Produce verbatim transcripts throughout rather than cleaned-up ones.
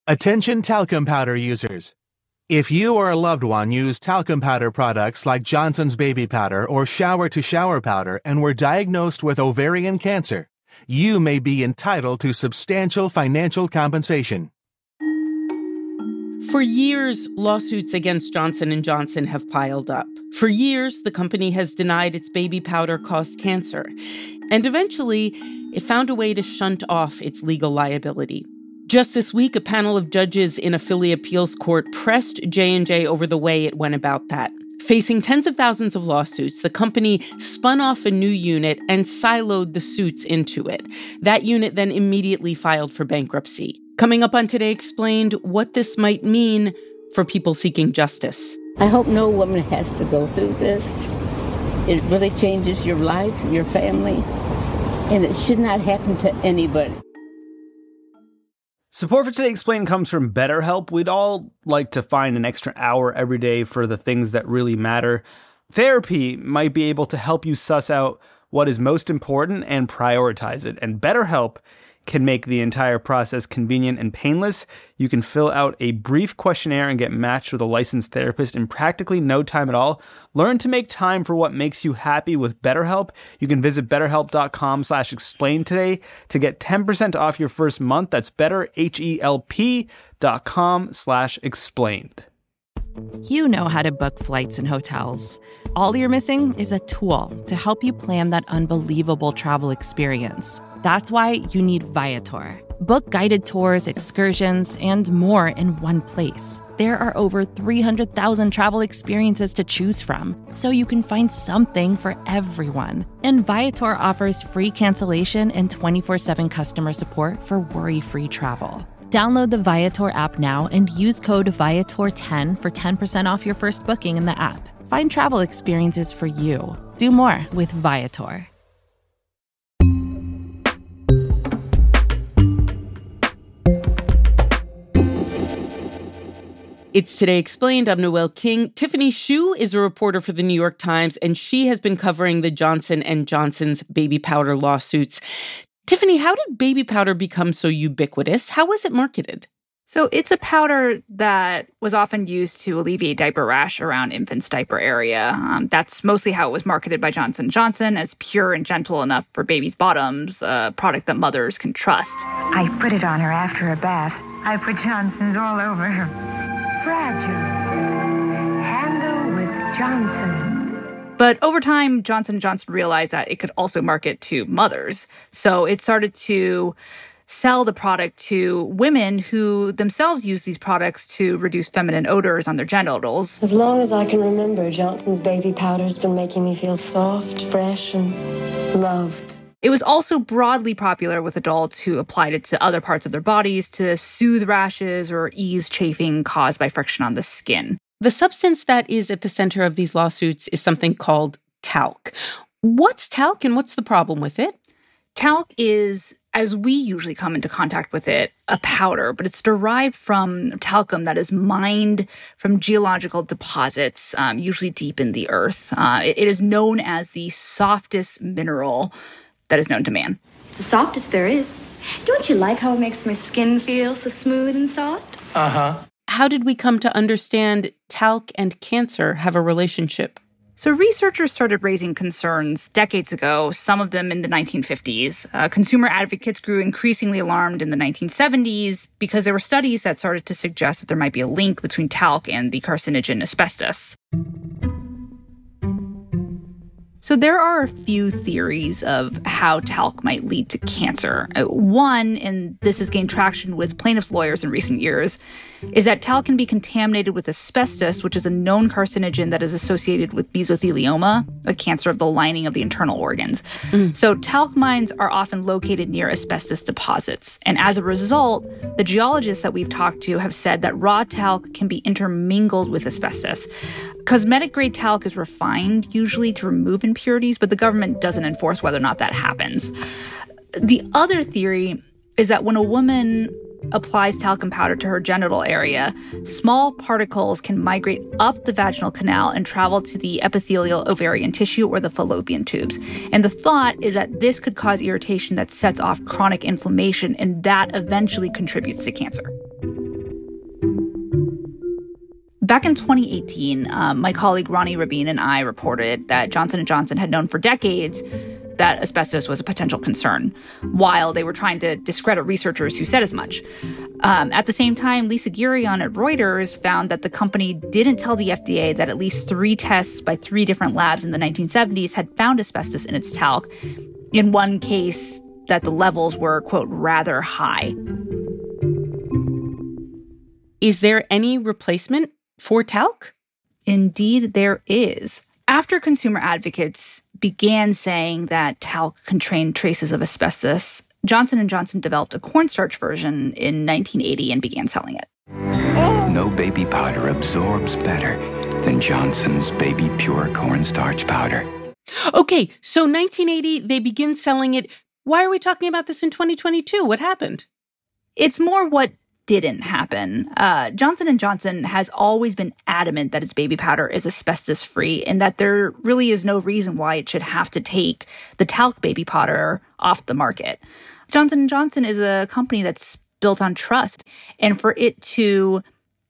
Attention talcum powder users. If you or a loved one use talcum powder products like Johnson's Baby Powder or Shower to Shower Powder and were diagnosed with ovarian cancer, you may be entitled to substantial financial compensation. For years, lawsuits against Johnson and Johnson have piled up. For years, the company has denied its baby powder caused cancer. And eventually, it found a way to shunt off its legal liability. Just this week, a panel of judges in a Philly appeals court pressed J and J over the way it went about that. Facing tens of thousands of lawsuits, the company spun off a new unit and siloed the suits into it. That unit then immediately filed for bankruptcy. Coming up on Today Explained, what this might mean for people seeking justice. I hope no woman has to go through this. It really changes your life, your family, and it should not happen to anybody. Support for Today Explained comes from BetterHelp. We'd all like to find an extra hour every day for the things that really matter. Therapy might be able to help you suss out what is most important and prioritize it. And BetterHelp can make the entire process convenient and painless. You can fill out a brief questionnaire and get matched with a licensed therapist in practically no time at all. Learn to make time for what makes you happy with BetterHelp. You can visit betterhelp.com slash explain today to get ten percent off your first month. That's betterhelp.com slash explained. You know how to book flights and hotels. All you're missing is a tool to help you plan that unbelievable travel experience. That's why you need Viator. Book guided tours, excursions, and more in one place. There are over three hundred thousand travel experiences to choose from, so you can find something for everyone. And Viator offers free cancellation and twenty-four seven customer support for worry-free travel. Download the Viator app now and use code Viator ten for ten percent off your first booking in the app. Find travel experiences for you. Do more with Viator. It's Today Explained. I'm Noel King. Tiffany Shu is a reporter for the New York Times, and she has been covering the Johnson and Johnson's baby powder lawsuits. Tiffany, how did baby powder become so ubiquitous? How was it marketed? So it's a powder that was often used to alleviate diaper rash around infants' diaper area. Um, that's mostly how it was marketed by Johnson and Johnson, as pure and gentle enough for babies' bottoms, a product that mothers can trust. I put it on her after a bath. I put Johnson's all over her. Fragile. Handle with Johnson. But over time, Johnson and Johnson realized that it could also market to mothers. So it started to sell the product to women who themselves use these products to reduce feminine odors on their genitals. As long as I can remember, Johnson's baby powder's been making me feel soft, fresh, and loved. It was also broadly popular with adults who applied it to other parts of their bodies to soothe rashes or ease chafing caused by friction on the skin. The substance that is at the center of these lawsuits is something called talc. What's talc and what's the problem with it? Talc is, as we usually come into contact with it, a powder, but it's derived from talcum that is mined from geological deposits, um, usually deep in the earth. Uh, it, it is known as the softest mineral that is known to man. It's the softest there is. Don't you like how it makes my skin feel so smooth and soft? Uh-huh. How did we come to understand talc and cancer have a relationship? So researchers started raising concerns decades ago, some of them in the nineteen fifties. Uh, consumer advocates grew increasingly alarmed in the nineteen seventies because there were studies that started to suggest that there might be a link between talc and the carcinogen asbestos. So there are a few theories of how talc might lead to cancer. Uh, one, and this has gained traction with plaintiffs' lawyers in recent years, is that talc can be contaminated with asbestos, which is a known carcinogen that is associated with mesothelioma, a cancer of the lining of the internal organs. Mm. So talc mines are often located near asbestos deposits. And as a result, the geologists that we've talked to have said that raw talc can be intermingled with asbestos. Cosmetic-grade talc is refined, usually to remove impurities, but the government doesn't enforce whether or not that happens. The other theory is that when a woman applies talcum powder to her genital area, small particles can migrate up the vaginal canal and travel to the epithelial ovarian tissue or the fallopian tubes. And the thought is that this could cause irritation that sets off chronic inflammation, and that eventually contributes to cancer. Back in twenty eighteen, um, my colleague Ronnie Rabin and I reported that Johnson and Johnson had known for decades that asbestos was a potential concern, while they were trying to discredit researchers who said as much. Um, at the same time, Lisa Gurion at Reuters found that the company didn't tell the F D A that at least three tests by three different labs in the nineteen seventies had found asbestos in its talc. In one case, that the levels were, quote, rather high. Is there any replacement for talc? Indeed, there is. After consumer advocates began saying that talc contained traces of asbestos, Johnson and Johnson developed a cornstarch version in nineteen eighty and began selling it. No baby powder absorbs better than Johnson's Baby Pure Cornstarch Powder. Okay, so nineteen eighty, they begin selling it. Why are we talking about this in twenty twenty-two? What happened? It's more what didn't happen. Uh, Johnson and Johnson has always been adamant that its baby powder is asbestos-free and that there really is no reason why it should have to take the talc baby powder off the market. Johnson and Johnson is a company that's built on trust, and for it to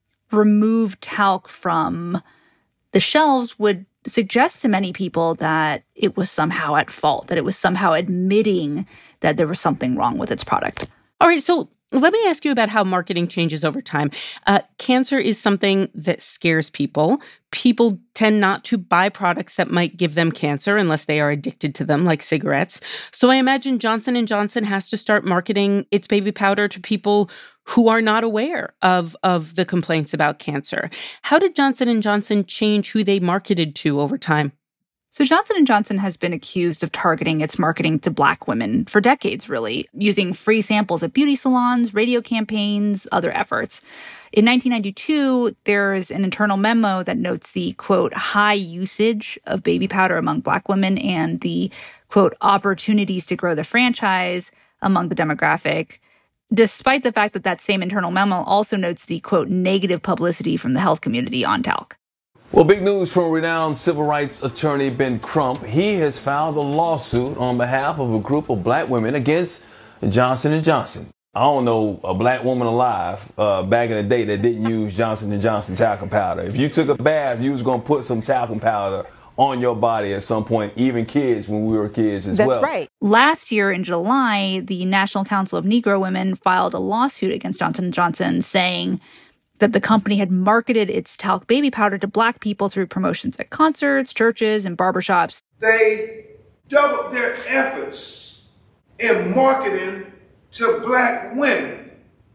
remove talc from the shelves would suggest to many people that it was somehow at fault, that it was somehow admitting that there was something wrong with its product. All right, so let me ask you about how marketing changes over time. Uh, cancer is something that scares people. People tend not to buy products that might give them cancer unless they are addicted to them, like cigarettes. So I imagine Johnson and Johnson has to start marketing its baby powder to people who are not aware of, of the complaints about cancer. How did Johnson and Johnson change who they marketed to over time? So Johnson and Johnson has been accused of targeting its marketing to Black women for decades, really, using free samples at beauty salons, radio campaigns, other efforts. In nineteen ninety-two, there's an internal memo that notes the, quote, high usage of baby powder among Black women and the, quote, opportunities to grow the franchise among the demographic, despite the fact that that same internal memo also notes the, quote, negative publicity from the health community on talc. Well, big news from renowned civil rights attorney Ben Crump. He has filed a lawsuit on behalf of a group of Black women against Johnson and Johnson. I don't know a Black woman alive uh, back in the day that didn't use Johnson and Johnson talcum powder. If you took a bath, you was going to put some talcum powder on your body at some point, even kids when we were kids as That's well. That's right. Last year in July, the National Council of Negro Women filed a lawsuit against Johnson and Johnson saying that the company had marketed its talc baby powder to Black people through promotions at concerts, churches, and barbershops. They doubled their efforts in marketing to Black women.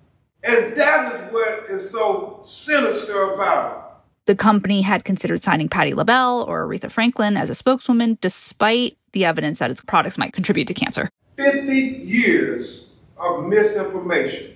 And that is what is so sinister about it. The company had considered signing Patti LaBelle or Aretha Franklin as a spokeswoman, despite the evidence that its products might contribute to cancer. fifty years of misinformation.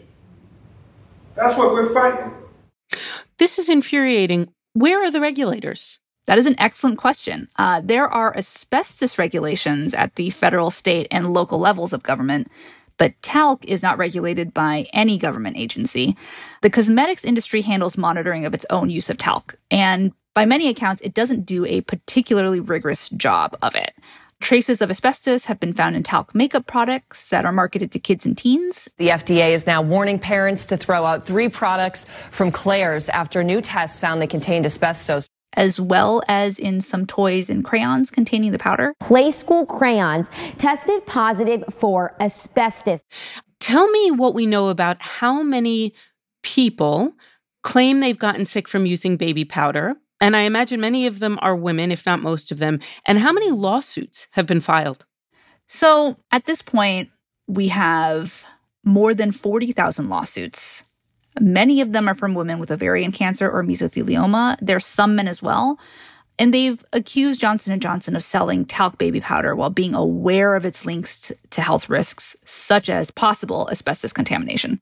That's what we're fighting. This is infuriating. Where are the regulators? That is an excellent question. Uh, there are asbestos regulations at the federal, state, and local levels of government, but talc is not regulated by any government agency. The cosmetics industry handles monitoring of its own use of talc, and by many accounts, it doesn't do a particularly rigorous job of it. Traces of asbestos have been found in talc makeup products that are marketed to kids and teens. The F D A is now warning parents to throw out three products from Claire's after new tests found they contained asbestos. As well as in some toys and crayons containing the powder. Play School crayons tested positive for asbestos. Tell me what we know about how many people claim they've gotten sick from using baby powder. And I imagine many of them are women, if not most of them. And how many lawsuits have been filed? So at this point, we have more than forty thousand lawsuits. Many of them are from women with ovarian cancer or mesothelioma. There's some men as well. And they've accused Johnson and Johnson of selling talc baby powder while being aware of its links to health risks, such as possible asbestos contamination.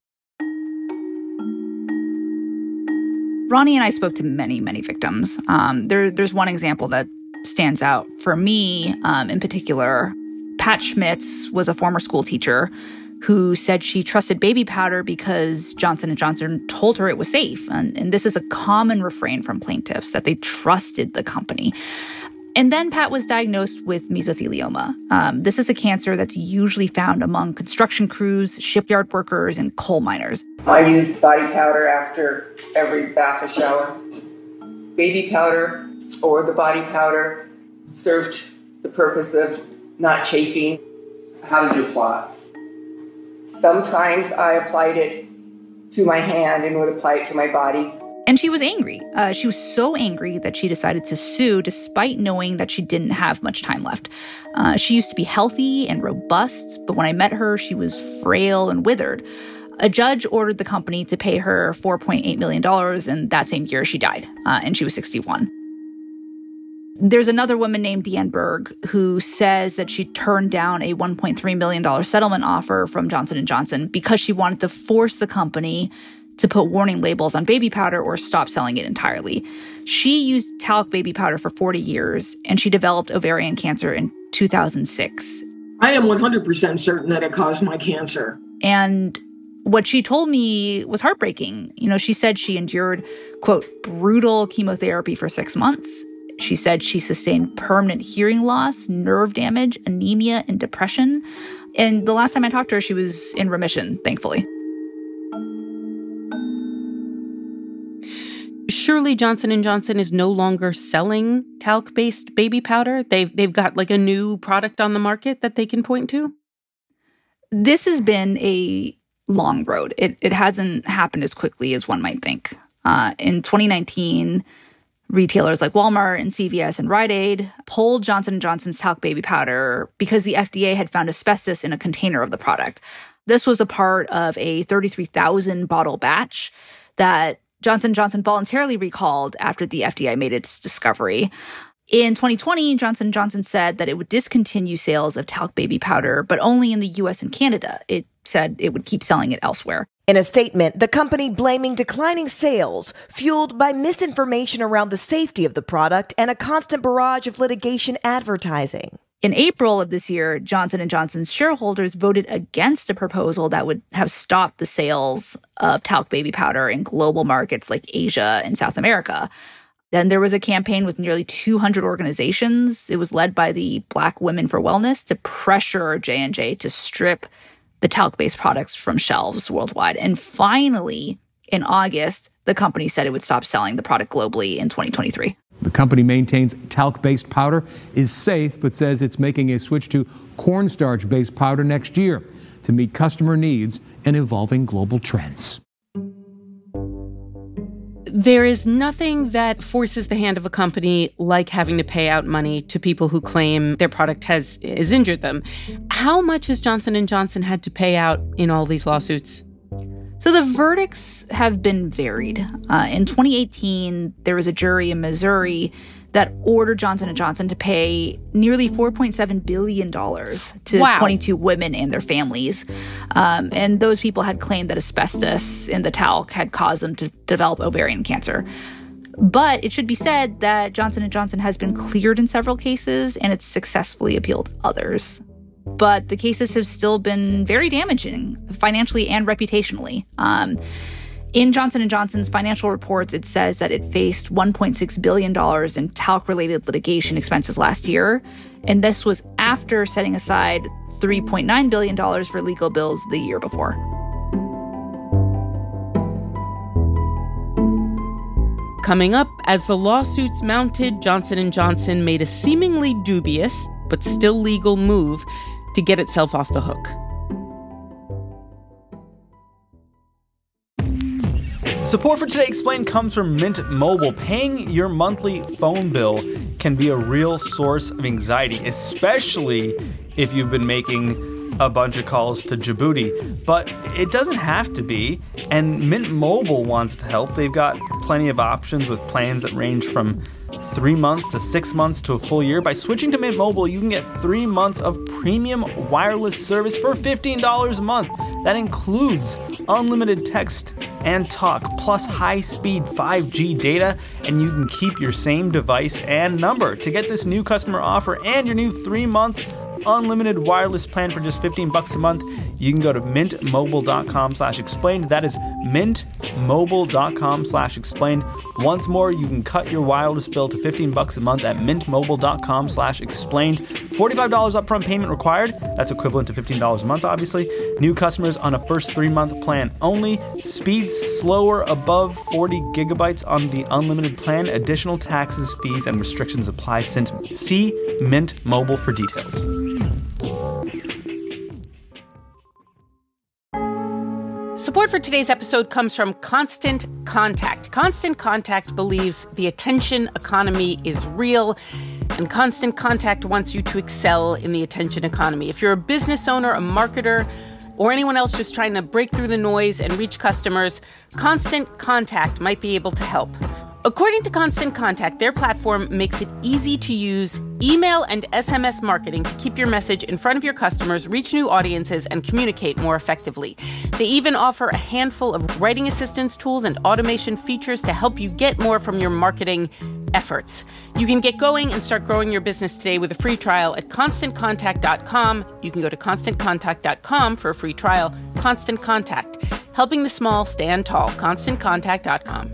Ronnie and I spoke to many, many victims. Um, there, there's one example that stands out for me um, in particular. Pat Schmitz was a former school teacher who said she trusted baby powder because Johnson and Johnson told her it was safe. And, and this is a common refrain from plaintiffs, that they trusted the company. And then Pat was diagnosed with mesothelioma. Um, this is a cancer that's usually found among construction crews, shipyard workers, and coal miners. I use body powder after every bath or shower. baby powder or the body powder served the purpose of not chafing. How did you apply it? Sometimes I applied it to my hand and would apply it to my body. And she was angry. Uh, she was so angry that she decided to sue despite knowing that she didn't have much time left. Uh, she used to be healthy and robust, but when I met her, she was frail and withered. A judge ordered the company to pay her four point eight million dollars, and that same year she died, uh, and she was sixty-one. There's another woman named Deanne Berg who says that she turned down a one point three million dollars settlement offer from Johnson and Johnson because she wanted to force the company to put warning labels on baby powder or stop selling it entirely. She used talc baby powder for forty years, and she developed ovarian cancer in two thousand six. I am one hundred percent certain that it caused my cancer. And what she told me was heartbreaking. You know, she said she endured, quote, brutal chemotherapy for six months. She said she sustained permanent hearing loss, nerve damage, anemia, and depression. And the last time I talked to her, she was in remission, thankfully. Surely Johnson and Johnson is no longer selling talc-based baby powder. They've they've got like a new product on the market that they can point to. This has been a long road. It it hasn't happened as quickly as one might think. Uh, in twenty nineteen, retailers like Walmart and C V S and Rite Aid pulled Johnson and Johnson's talc baby powder because the F D A had found asbestos in a container of the product. This was a part of a thirty-three thousand bottle batch that Johnson and Johnson voluntarily recalled after the F D A made its discovery. In twenty twenty, Johnson and Johnson said that it would discontinue sales of talc baby powder, but only in the U S and Canada. It said it would keep selling it elsewhere. In a statement, the company blaming declining sales fueled by misinformation around the safety of the product and a constant barrage of litigation advertising. In April of this year, Johnson and Johnson's shareholders voted against a proposal that would have stopped the sales of talc baby powder in global markets like Asia and South America. Then there was a campaign with nearly two hundred organizations. It was led by the Black Women for Wellness to pressure J and J to strip the talc-based products from shelves worldwide. And finally, in August, the company said it would stop selling the product globally in twenty twenty-three. The company maintains talc-based powder is safe, but says it's making a switch to cornstarch-based powder next year to meet customer needs and evolving global trends. There is nothing that forces the hand of a company like having to pay out money to people who claim their product has, has injured them. How much has Johnson and Johnson had to pay out in all these lawsuits? So the verdicts have been varied. Uh, in twenty eighteen, there was a jury in Missouri that ordered Johnson and Johnson to pay nearly four point seven billion dollars to wow. twenty-two women and their families. Um, and those people had claimed that asbestos in the talc had caused them to develop ovarian cancer. But it should be said that Johnson and Johnson has been cleared in several cases, and it's successfully appealed others. But the cases have still been very damaging, financially and reputationally. Um, in Johnson and Johnson's financial reports, it says that it faced one point six billion dollars in talc-related litigation expenses last year. And this was after setting aside three point nine billion dollars for legal bills the year before. Coming up, as the lawsuits mounted, Johnson and Johnson made a seemingly dubious, but still legal move to get itself off the hook. Support for Today Explained comes from Mint Mobile. Paying your monthly phone bill can be a real source of anxiety, especially if you've been making a bunch of calls to Djibouti. But it doesn't have to be, and Mint Mobile wants to help. They've got plenty of options with plans that range from three months to six months to a full year. By switching to Mint Mobile, you can get three months of premium wireless service for fifteen dollars a month. That includes unlimited text and talk, plus high-speed five G data, and you can keep your same device and number. To get this new customer offer and your new three-month unlimited wireless plan for just fifteen bucks a month, you can go to mintmobile.com slash explained. That is mintmobile.com slash explained. Once more, you can cut your wireless bill to fifteen bucks a month at mintmobile.com slash explained. forty-five dollars upfront payment required. That's equivalent to fifteen dollars a month, obviously. New customers on a first three-month plan only. Speeds slower above forty gigabytes on the unlimited plan. Additional taxes, fees, and restrictions apply. See Mint Mobile for details. Support for today's episode comes from Constant Contact. Constant Contact believes the attention economy is real, and Constant Contact wants you to excel in the attention economy. If you're a business owner, a marketer, or anyone else just trying to break through the noise and reach customers, Constant Contact might be able to help. According to Constant Contact, their platform makes it easy to use email and S M S marketing to keep your message in front of your customers, reach new audiences, and communicate more effectively. They even offer a handful of writing assistance tools and automation features to help you get more from your marketing efforts. You can get going and start growing your business today with a free trial at constant contact dot com. You can go to constant contact dot com for a free trial. Constant Contact, helping the small stand tall. constant contact dot com.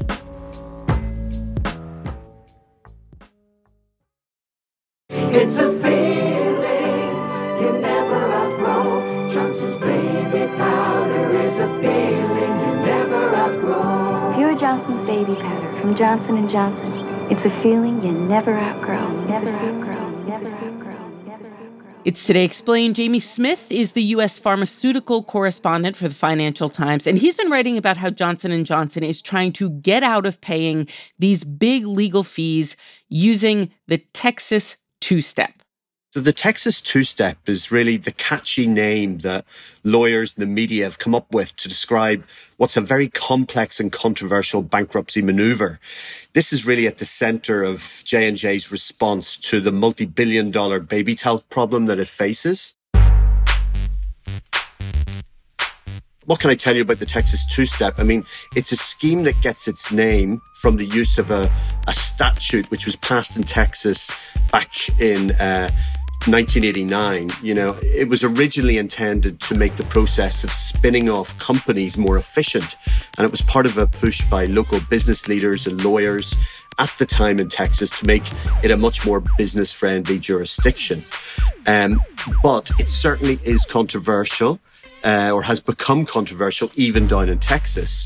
It's a feeling you never outgrow. Johnson's Baby Powder is a feeling you never outgrow. Pure Johnson's Baby Powder from Johnson and Johnson. It's a feeling you never outgrow. Never outgrow. Never outgrow. Never outgrow. It's Today Explained. Jamie Smith is the U S pharmaceutical correspondent for the Financial Times, and he's been writing about how Johnson and Johnson is trying to get out of paying these big legal fees using the Texas two-step. So the Texas two-step is really the catchy name that lawyers and the media have come up with to describe what's a very complex and controversial bankruptcy maneuver. This is really at the center of J and J's response to the multi-billion dollar baby talc problem that it faces. What can I tell you about the Texas two-step? I mean, it's a scheme that gets its name from the use of a, a statute which was passed in Texas back in uh, nineteen eighty-nine. You know, it was originally intended to make the process of spinning off companies more efficient. And it was part of a push by local business leaders and lawyers at the time in Texas to make it a much more business-friendly jurisdiction. Um, but it certainly is controversial. Uh, or has become controversial even down in Texas.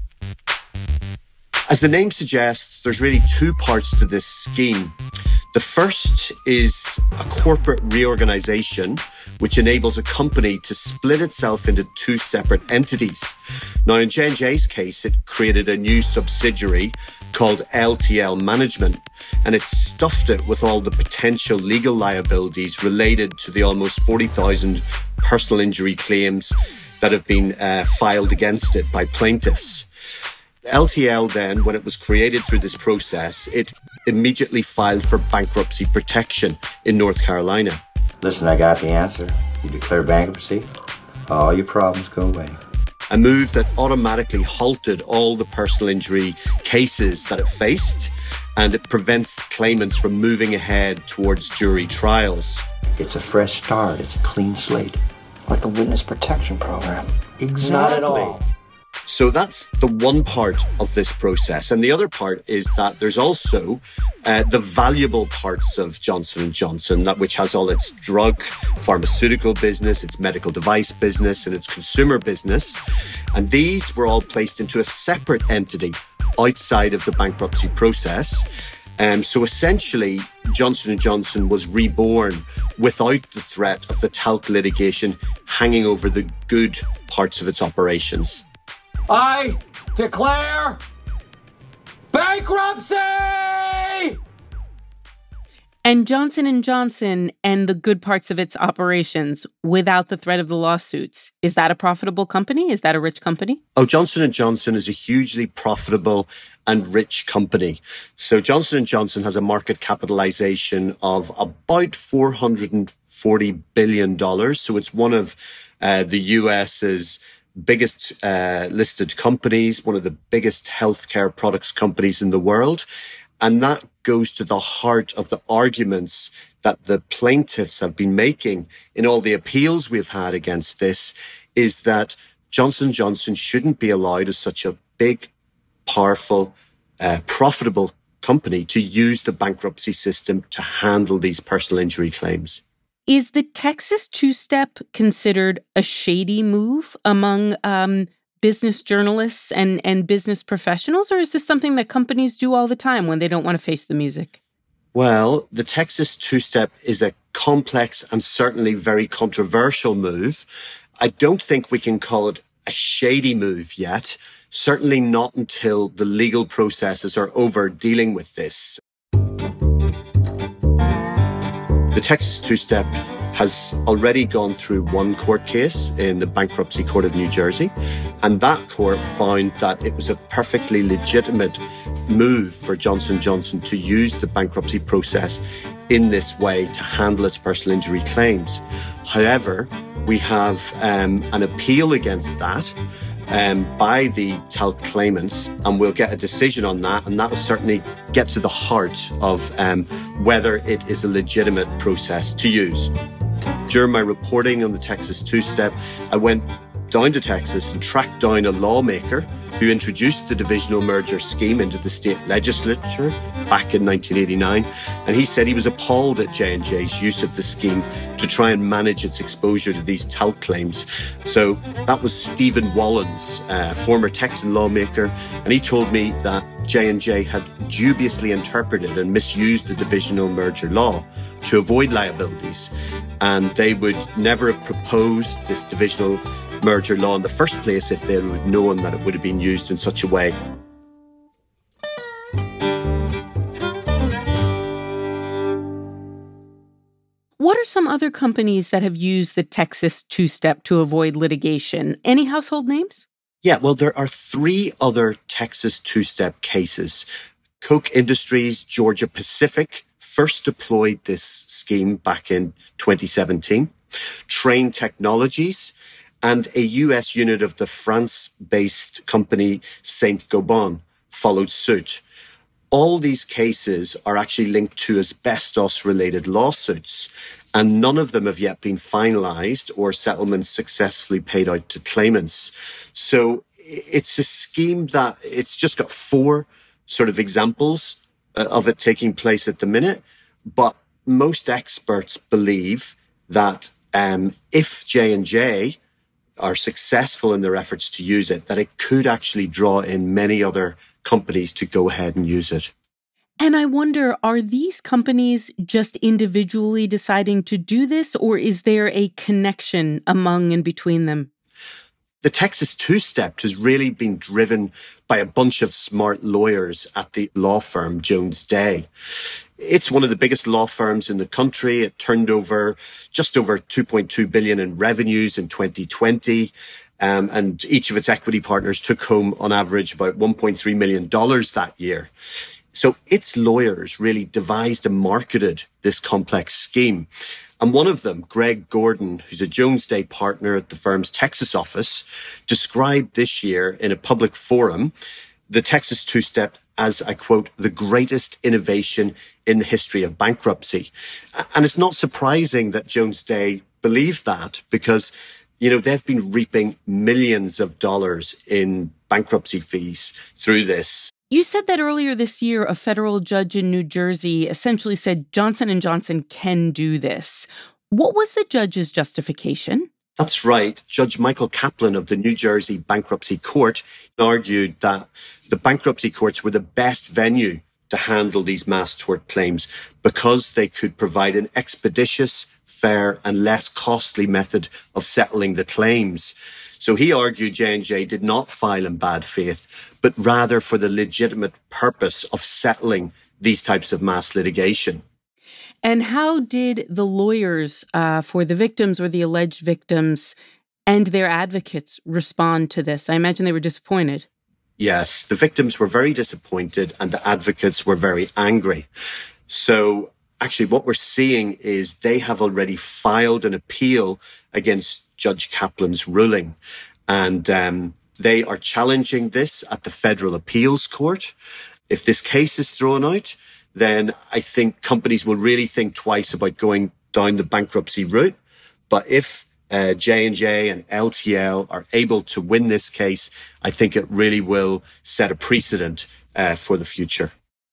As the name suggests, there's really two parts to this scheme. The first is a corporate reorganization, which enables a company to split itself into two separate entities. Now, in J and J's case, it created a new subsidiary called L T L Management, and it stuffed it with all the potential legal liabilities related to the almost forty thousand personal injury claims that have been uh, filed against it by plaintiffs. L T L then, when it was created through this process, it immediately filed for bankruptcy protection in North Carolina. Listen, I got the answer. You declare bankruptcy, all your problems go away. A move that automatically halted all the personal injury cases that it faced, and it prevents claimants from moving ahead towards jury trials. It's a fresh start. It's a clean slate. Like the witness protection program. Exactly. Not at all. So that's the one part of this process. And the other part is that there's also uh, the valuable parts of Johnson and Johnson, that which has all its drug, pharmaceutical business, its medical device business, and its consumer business. And these were all placed into a separate entity outside of the bankruptcy process. Um, so essentially, Johnson and Johnson was reborn without the threat of the talc litigation hanging over the good parts of its operations. I declare bankruptcy! And Johnson and Johnson and the good parts of its operations without the threat of the lawsuits. Is that a profitable company? Is that a rich company? Oh, Johnson and Johnson is a hugely profitable and rich company. So Johnson and Johnson has a market capitalization of about four hundred forty billion dollars. So it's one of uh, the U S's biggest uh, listed companies, one of the biggest healthcare products companies in the world. And that goes to the heart of the arguments that the plaintiffs have been making in all the appeals we've had against this, is that Johnson and Johnson shouldn't be allowed as such a big, powerful, uh, profitable company to use the bankruptcy system to handle these personal injury claims. Is the Texas two-step considered a shady move among um, business journalists and, and business professionals, or is this something that companies do all the time when they don't want to face the music? Well, the Texas two-step is a complex and certainly very controversial move. I don't think we can call it a shady move yet, certainly not until the legal processes are over dealing with this. The Texas two-step has already gone through one court case in the Bankruptcy Court of New Jersey, and that court found that it was a perfectly legitimate move for Johnson and Johnson to use the bankruptcy process in this way to handle its personal injury claims. However, we have um, an appeal against that um, by the talc claimants, and we'll get a decision on that, and that will certainly get to the heart of um, whether it is a legitimate process to use. During my reporting on the Texas two-step, I went down to Texas and tracked down a lawmaker who introduced the divisional merger scheme into the state legislature back in nineteen eighty-nine. And he said he was appalled at J and J's use of the scheme to try and manage its exposure to these talc claims. So that was Stephen Wallens, a former Texan lawmaker, and he told me that J and J had dubiously interpreted and misused the divisional merger law to avoid liabilities, and they would never have proposed this divisional merger law in the first place if they would have known that it would have been used in such a way. What are some other companies that have used the Texas two-step to avoid litigation? Any household names? Yeah, well, there are three other Texas two-step cases. Koch Industries, Georgia Pacific first deployed this scheme back in twenty seventeen. Trane Technologies and a U S unit of the France-based company Saint-Gobain followed suit. All these cases are actually linked to asbestos-related lawsuits, and none of them have yet been finalized or settlements successfully paid out to claimants. So it's a scheme that it's just got four sort of examples of it taking place at the minute, but most experts believe that um, if J and J are successful in their efforts to use it, that it could actually draw in many other companies to go ahead and use it. And I wonder, are these companies just individually deciding to do this, or is there a connection among and between them? The Texas two-step has really been driven by a bunch of smart lawyers at the law firm Jones Day. It's one of the biggest law firms in the country. It turned over just over two point two billion dollars in revenues in twenty twenty. Um, and each of its equity partners took home, on average, about one point three million dollars that year. So its lawyers really devised and marketed this complex scheme. And one of them, Greg Gordon, who's a Jones Day partner at the firm's Texas office, described this year in a public forum the Texas two-step as, I quote, the greatest innovation in the history of bankruptcy. And it's not surprising that Jones Day believed that, because, you know, they've been reaping millions of dollars in bankruptcy fees through this. You said that earlier this year, a federal judge in New Jersey essentially said Johnson and Johnson can do this. What was the judge's justification? That's right. Judge Michael Kaplan of the New Jersey Bankruptcy Court argued that the bankruptcy courts were the best venue to handle these mass tort claims because they could provide an expeditious, fair, and less costly method of settling the claims. So he argued J and J did not file in bad faith, but rather for the legitimate purpose of settling these types of mass litigation. And how did the lawyers uh, for the victims or the alleged victims and their advocates respond to this? I imagine they were disappointed. Yes, the victims were very disappointed and the advocates were very angry. So actually what we're seeing is they have already filed an appeal against Judge Kaplan's ruling. And um, they are challenging this at the Federal Appeals Court. If this case is thrown out, then I think companies will really think twice about going down the bankruptcy route. But if uh, J and J and L T L are able to win this case, I think it really will set a precedent uh, for the future.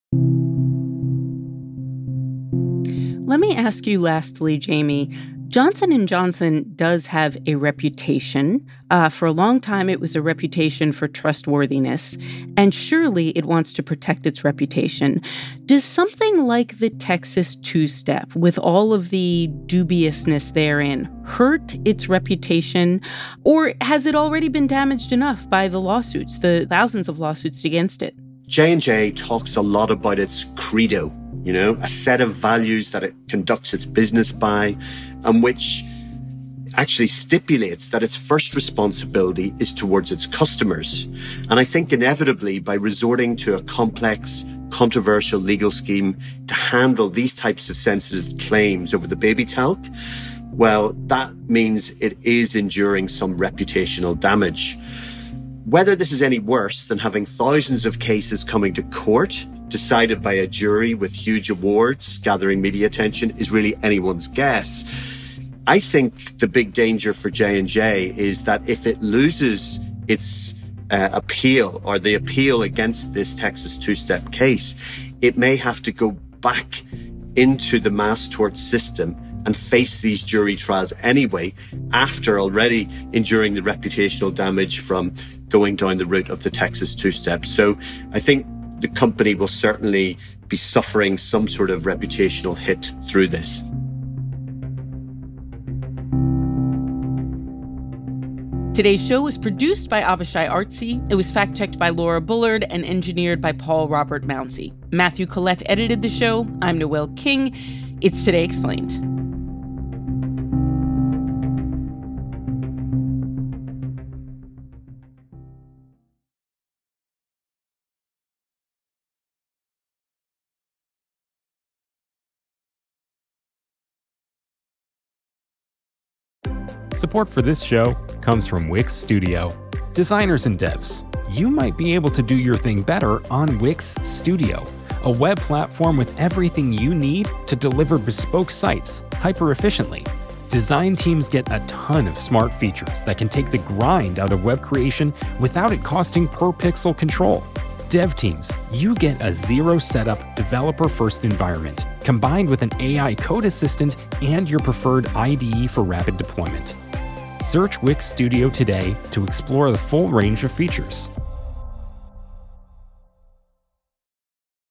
Let me ask you lastly, Jamie. Johnson and Johnson does have a reputation. Uh, for a long time, it was a reputation for trustworthiness, and surely it wants to protect its reputation. Does something like the Texas two-step, with all of the dubiousness therein, hurt its reputation, or has it already been damaged enough by the lawsuits, the thousands of lawsuits against it? J and J talks a lot about its credo, you know, a set of values that it conducts its business by, and which actually stipulates that its first responsibility is towards its customers. And I think inevitably, by resorting to a complex, controversial legal scheme to handle these types of sensitive claims over the baby talc, well, that means it is enduring some reputational damage. Whether this is any worse than having thousands of cases coming to court decided by a jury with huge awards gathering media attention is really anyone's guess. I think the big danger for J and J is that if it loses its uh, appeal or the appeal against this Texas two-step case, it may have to go back into the mass tort system and face these jury trials anyway, after already enduring the reputational damage from going down the route of the Texas two-step. So I think the company will certainly be suffering some sort of reputational hit through this. Today's show was produced by Avishai Artsy. It was fact-checked by Laura Bullard and engineered by Paul Robert Mounsey. Matthew Collette edited the show. I'm Noel King. It's Today Explained. Support for this show comes from Wix Studio. Designers and devs, you might be able to do your thing better on Wix Studio, a web platform with everything you need to deliver bespoke sites hyper-efficiently. Design teams get a ton of smart features that can take the grind out of web creation without it costing per pixel control. Dev teams, you get a zero setup developer-first environment combined with an A I code assistant and your preferred I D E for rapid deployment. Search Wix Studio today to explore the full range of features.